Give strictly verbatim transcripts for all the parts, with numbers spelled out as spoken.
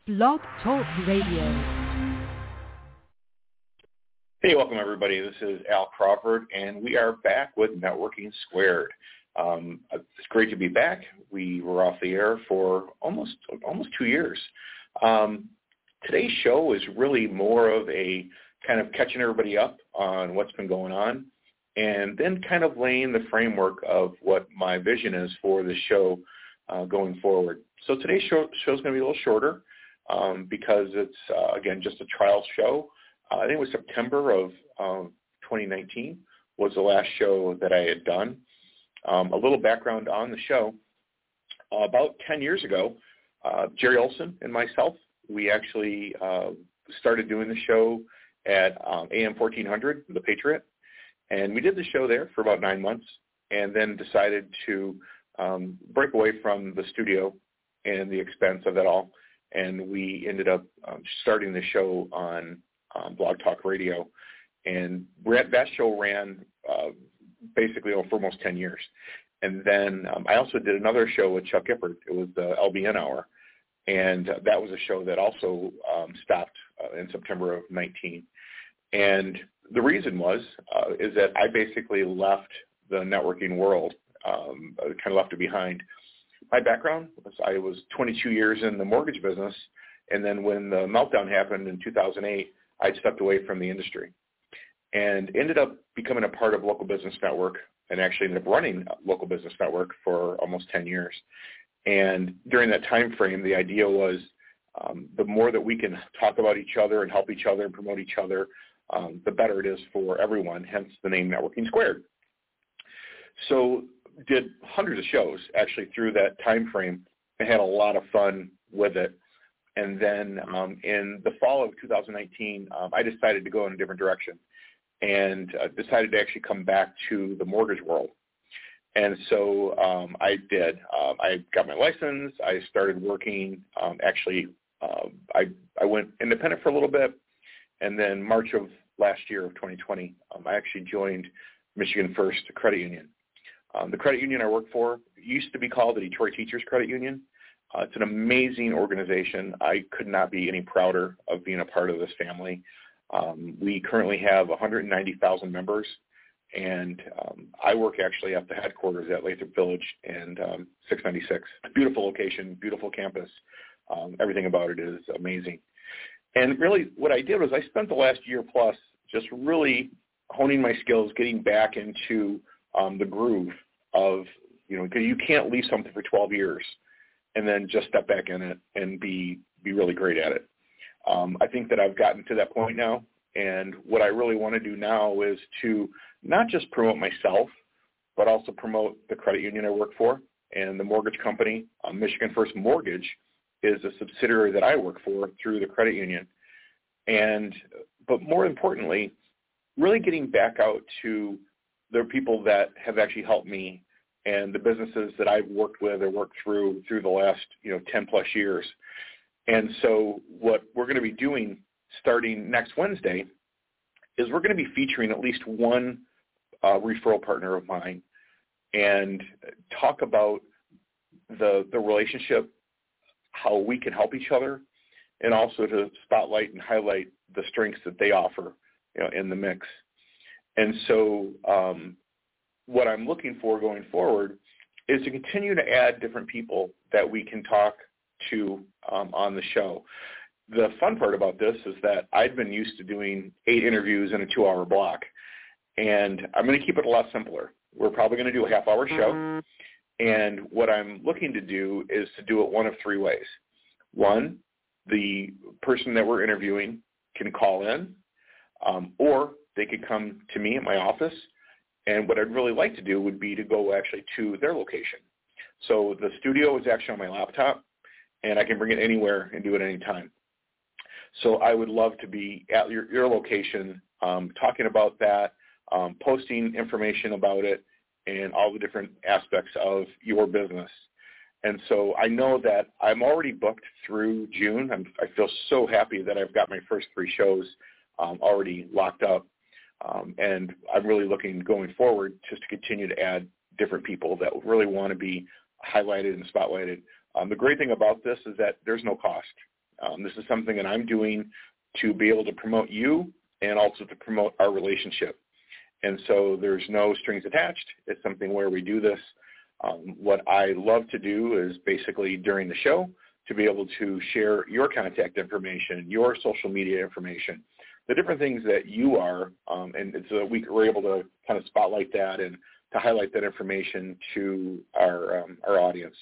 Blog Talk Radio. Hey, welcome everybody. This is Al Crawford, and we are back with Networking Squared. Um, it's great to be back. We were off the air for almost almost two years. Um, today's show is really more of a kind of catching everybody up on what's been going on, and then kind of laying the framework of what my vision is for the show uh, going forward. So today's show is going to be a little shorter um, because it's, uh, again, just a trial show. Uh, I think it was September of um, twenty nineteen was the last show that I had done. Um, a little background on the show. Uh, about ten years ago, uh, Jerry Olson and myself, we actually uh, started doing the show at um, A M fourteen hundred, The Patriot, and we did the show there for about nine months and then decided to um, break away from the studio and the expense of it all, and we ended up um, starting the show on Um, Blog Talk Radio, and that show ran uh, basically for almost ten years. And then um, I also did another show with Chuck Gifford. It was the L B N Hour, and uh, that was a show that also um, stopped uh, in September of nineteen. And the reason was uh, is that I basically left the networking world, um, kind of left it behind. My background was I was twenty-two years in the mortgage business, and then when the meltdown happened in two thousand eight, I stepped away from the industry and ended up becoming a part of Local Business Network, and actually ended up running Local Business Network for almost ten years. And during that time frame, the idea was um, the more that we can talk about each other and help each other and promote each other, um, the better it is for everyone, hence the name Networking Squared. So did hundreds of shows actually through that time frame and had a lot of fun with it. And then um, in the fall of two thousand nineteen, um, I decided to go in a different direction and uh, decided to actually come back to the mortgage world. And so um, I did. Um, I got my license. I started working. Um, actually, uh, I, I went independent for a little bit. And then March of last year of twenty twenty, um, I actually joined Michigan First Credit Union. Um, the credit union I work for used to be called the Detroit Teachers Credit Union. Uh, it's an amazing organization. I could not be any prouder of being a part of this family. Um, we currently have one hundred ninety thousand members, and um, I work actually at the headquarters at Lathrop Village and um, six ninety-six. Beautiful location, beautiful campus. Um, everything about it is amazing. And really what I did was I spent the last year plus just really honing my skills, getting back into um, the groove of, you know, because you can't leave something for twelve years and then just step back in it and be be really great at it. Um, I think that I've gotten to that point now, and what I really want to do now is to not just promote myself, but also promote the credit union I work for and the mortgage company. Um, Michigan First Mortgage is a subsidiary that I work for through the credit union. And but more importantly, really getting back out to the people that have actually helped me and the businesses that I've worked with or worked through through the last, you know, ten plus years. And so what we're going to be doing starting next Wednesday is we're going to be featuring at least one uh, referral partner of mine and talk about the the relationship, how we can help each other, and also to spotlight and highlight the strengths that they offer, you know, in the mix. And so um, what I'm looking for going forward is to continue to add different people that we can talk to um, on the show. The fun part about this is that I've been used to doing eight interviews in a two-hour block, and I'm going to keep it a lot simpler. We're probably going to do a half-hour show, and what I'm looking to do is to do it one of three ways. One, the person that we're interviewing can call in, um, or they could come to me at my office. And what I'd really like to do would be to go actually to their location. So the studio is actually on my laptop, and I can bring it anywhere and do it anytime. So I would love to be at your, your location, um, talking about that, um, posting information about it, and all the different aspects of your business. And so I know that I'm already booked through June. I'm, I feel so happy that I've got my first three shows um, already locked up. Um, and I'm really looking going forward just to continue to add different people that really want to be highlighted and spotlighted. Um, the great thing about this is that there's no cost. Um, this is something that I'm doing to be able to promote you and also to promote our relationship. And so there's no strings attached. It's something where we do this. Um, what I love to do is basically during the show to be able to share your contact information, your social media information, the different things that you are, um, and so that we we're able to kind of spotlight that and to highlight that information to our um, our audience.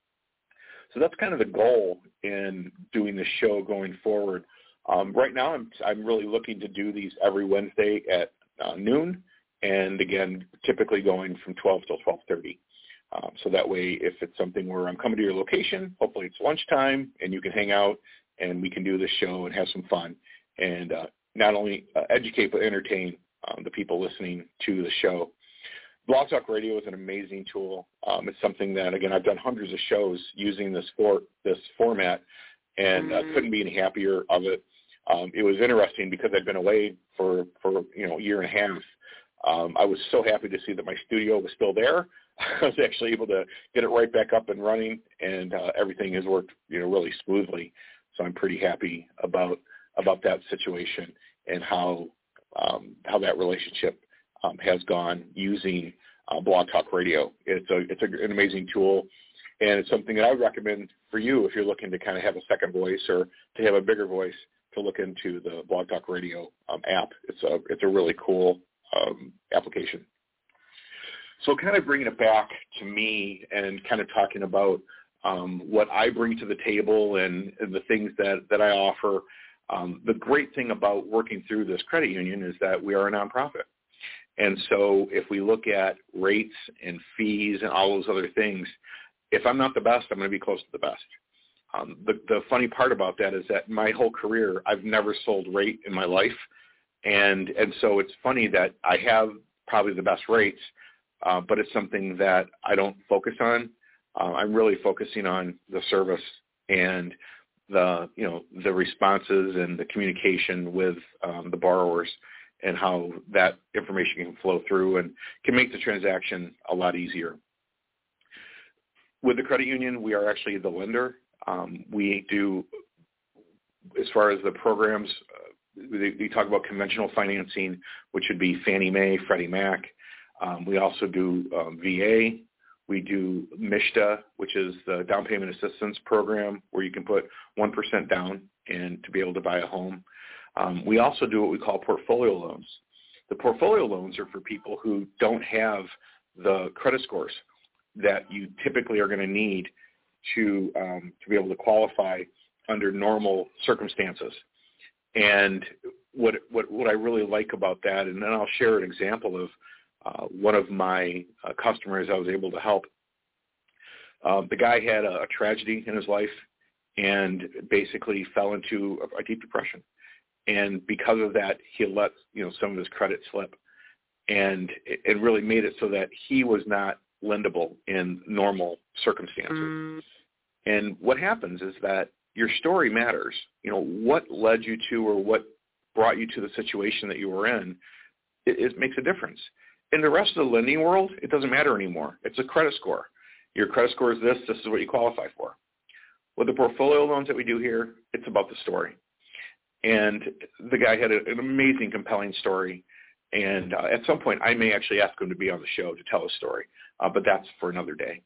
So that's kind of the goal in doing the show going forward. Um, right now, I'm I'm really looking to do these every Wednesday at uh, noon, and again, typically going from twelve till twelve thirty. Um, so that way, if it's something where I'm coming to your location, hopefully it's lunchtime, and you can hang out, and we can do this show and have some fun, and uh, not only uh, educate but entertain um, the people listening to the show. Blog Talk Radio is an amazing tool. Um, it's something that, again, I've done hundreds of shows using this for this format, and uh, couldn't be any happier of it. Um, it was interesting because I'd been away for, for you know a year and a half. Um, I was so happy to see that my studio was still there. I was actually able to get it right back up and running, and uh, everything has worked you know really smoothly. So I'm pretty happy about about that situation and how um, how that relationship um, has gone using uh, Blog Talk Radio. It's a it's a, an amazing tool, and it's something that I would recommend for you if you're looking to kind of have a second voice or to have a bigger voice, to look into the Blog Talk Radio um, app. It's a it's a really cool um, application. So kind of bringing it back to me and kind of talking about um, what I bring to the table and, and the things that, that I offer. Um, the great thing about working through this credit union is that we are a nonprofit. And so if we look at rates and fees and all those other things, if I'm not the best, I'm going to be close to the best. Um, the, the funny part about that is that my whole career, I've never sold rate in my life. And, and so it's funny that I have probably the best rates, uh, but it's something that I don't focus on. Uh, I'm really focusing on the service and the, you know, the responses and the communication with um, the borrowers and how that information can flow through and can make the transaction a lot easier. With the credit union, we are actually the lender. Um, we do, as far as the programs, uh, they, they talk about conventional financing, which would be Fannie Mae, Freddie Mac. Um, we also do um, V A. We do M S H T A, which is the down payment assistance program, where you can put one percent down and to be able to buy a home. Um, we also do what we call portfolio loans. The portfolio loans are for people who don't have the credit scores that you typically are going to need to um, to be able to qualify under normal circumstances. And what what what I really like about that, and then I'll share an example of uh, one of my uh, customers I was able to help. Uh, the guy had a, a tragedy in his life and basically fell into a, a deep depression. And because of that, he let you know some of his credit slip, and it, it really made it so that he was not lendable in normal circumstances. Mm. And what happens is that your story matters. You know, what led you to or what brought you to the situation that you were in, it, it makes a difference. In the rest of the lending world, it doesn't matter anymore. It's a credit score. Your credit score is this. This is what you qualify for. With the portfolio loans that we do here, it's about the story. And the guy had a, an amazing, compelling story. And uh, at some point, I may actually ask him to be on the show to tell his story, uh, but that's for another day.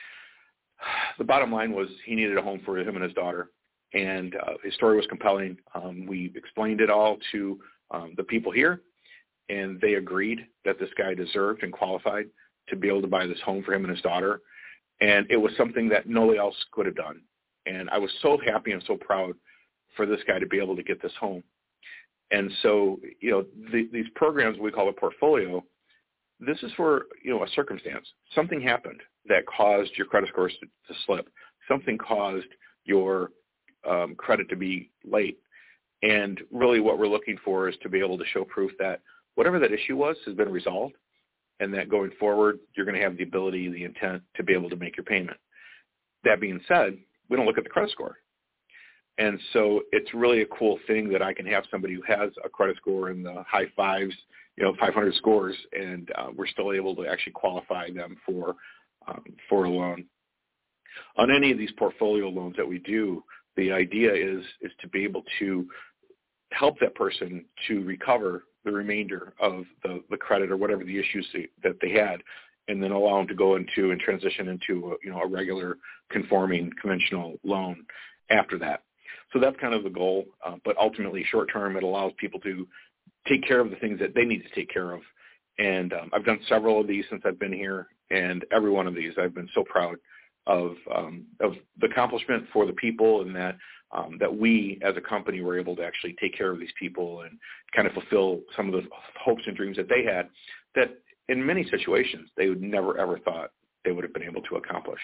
The bottom line was he needed a home for him and his daughter, and uh, his story was compelling. Um, we explained it all to um, the people here, and they agreed that this guy deserved and qualified to be able to buy this home for him and his daughter. And it was something that nobody else could have done. And I was so happy and so proud for this guy to be able to get this home. And so, you know, the, these programs we call a portfolio, this is for, you know, a circumstance. Something happened that caused your credit scores to, to slip. Something caused your um, credit to be late. And really what we're looking for is to be able to show proof that whatever that issue was has been resolved, and that going forward, you're going to have the ability, the intent to be able to make your payment. That being said, we don't look at the credit score. And so it's really a cool thing that I can have somebody who has a credit score in the high fives, you know, five hundred scores, and uh, we're still able to actually qualify them for um, for a loan. On any of these portfolio loans that we do, The idea is is to be able to help that person to recover the remainder of the, the credit or whatever the issues they, that they had, and then allow them to go into and transition into a, you know, a regular conforming conventional loan after that. So that's kind of the goal. Uh, but ultimately, short term, it allows people to take care of the things that they need to take care of. And um, I've done several of these since I've been here, and every one of these I've been so proud of um, of the accomplishment for the people, and that um, that we as a company were able to actually take care of these people and kind of fulfill some of the hopes and dreams that they had that in many situations they would never ever thought they would have been able to accomplish.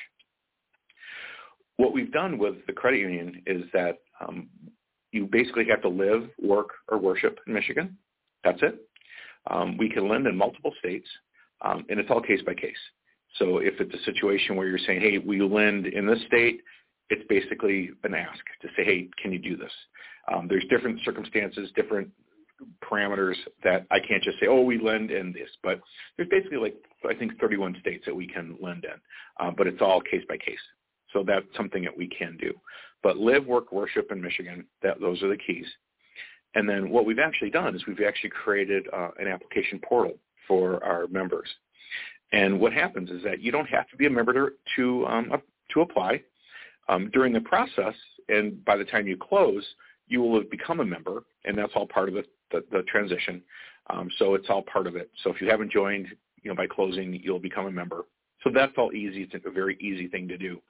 What we've done with the credit union is that um, you basically have to live, work, or worship in Michigan. That's it. Um, we can lend in multiple states, um, and it's all case by case. So if it's a situation where you're saying, hey, we lend in this state, it's basically an ask to say, hey, can you do this? Um, there's different circumstances, different parameters that I can't just say, oh, we lend in this. But there's basically like, I think, thirty-one states that we can lend in, uh, but it's all case by case. So that's something that we can do. But live, work, worship in Michigan, that, those are the keys. And then what we've actually done is we've actually created uh, an application portal for our members. And what happens is that you don't have to be a member to to, um, to apply. Um, during the process, and by the time you close, you will have become a member, and that's all part of the, the, the transition. Um, so it's all part of it. So if you haven't joined, you know, by closing, you'll become a member. So that's all easy. It's a very easy thing to do.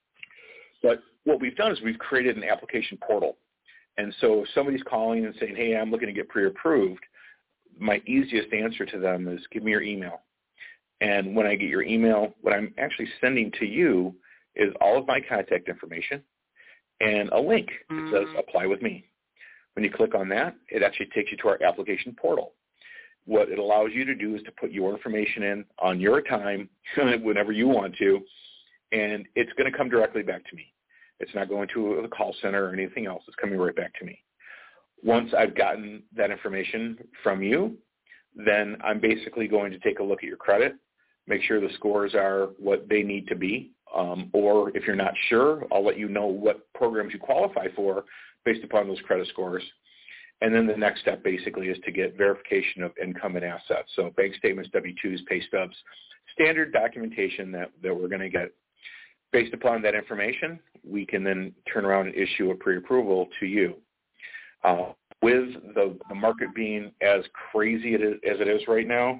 But what we've done is we've created an application portal. And so if somebody's calling and saying, hey, I'm looking to get pre-approved, my easiest answer to them is give me your email. And when I get your email, what I'm actually sending to you is all of my contact information and a link that says apply with me. When you click on that, it actually takes you to our application portal. What it allows you to do is to put your information in on your time, whenever you want to, and it's going to come directly back to me. It's not going to a call center or anything else. It's coming right back to me. Once I've gotten that information from you, then I'm basically going to take a look at your credit, make sure the scores are what they need to be. Um, or if you're not sure, I'll let you know what programs you qualify for based upon those credit scores. And then the next step basically is to get verification of income and assets. So bank statements, W two's, pay stubs, standard documentation that, that we're going to get. Based upon that information, we can then turn around and issue a pre-approval to you. Uh, with the, the market being as crazy it is, as it is right now,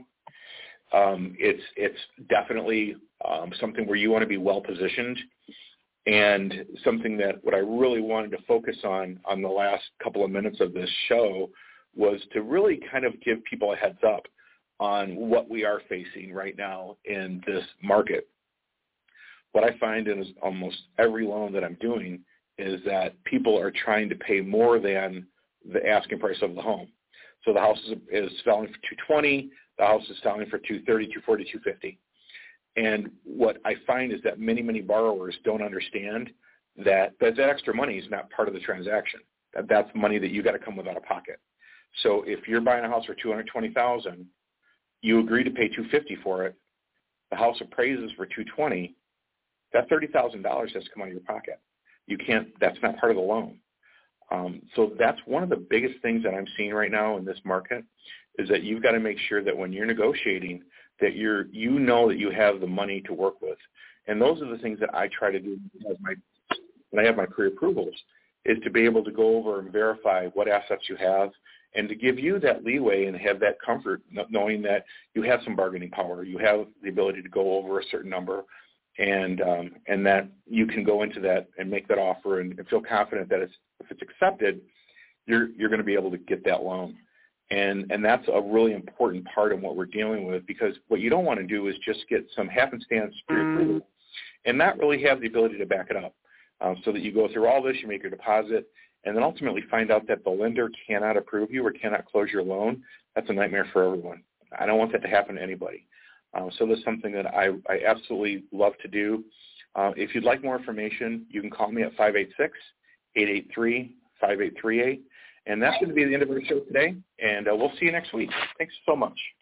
um, it's it's definitely um, something where you want to be well positioned, and something that what I really wanted to focus on on the last couple of minutes of this show was to really kind of give people a heads up on what we are facing right now in this market. What I find in almost every loan that I'm doing is that people are trying to pay more than the asking price of the home. So the house is, is selling for two twenty, the house is selling for two thirty, two forty, two fifty. And what I find is that many, many borrowers don't understand that that, that extra money is not part of the transaction. That that's money that you got to come with out of pocket. So if you're buying a house for two hundred twenty thousand dollars, you agree to pay two hundred fifty thousand dollars for it, the house appraises for two hundred twenty thousand dollars, that thirty thousand dollars has to come out of your pocket. You can't, that's not part of the loan. Um, so that's one of the biggest things that I'm seeing right now in this market is that you've got to make sure that when you're negotiating that you're, you know that you have the money to work with. And those are the things that I try to do as my, when I have my pre-approvals, is to be able to go over and verify what assets you have and to give you that leeway and have that comfort knowing that you have some bargaining power. You have the ability to go over a certain number, and um, and that you can go into that and make that offer and, and feel confident that it's, if it's accepted, you're you're going to be able to get that loan. And and that's a really important part of what we're dealing with, because what you don't want to do is just get some happenstance pre-approval and not really have the ability to back it up. Um, so that you go through all this, you make your deposit, and then ultimately find out that the lender cannot approve you or cannot close your loan. That's a nightmare for everyone. I don't want that to happen to anybody. Uh, so that's something that I, I absolutely love to do. Uh, if you'd like more information, you can call me at five eight six, eight eight three, five eight three eight. And that's going to be the end of our show today, and uh, we'll see you next week. Thanks so much.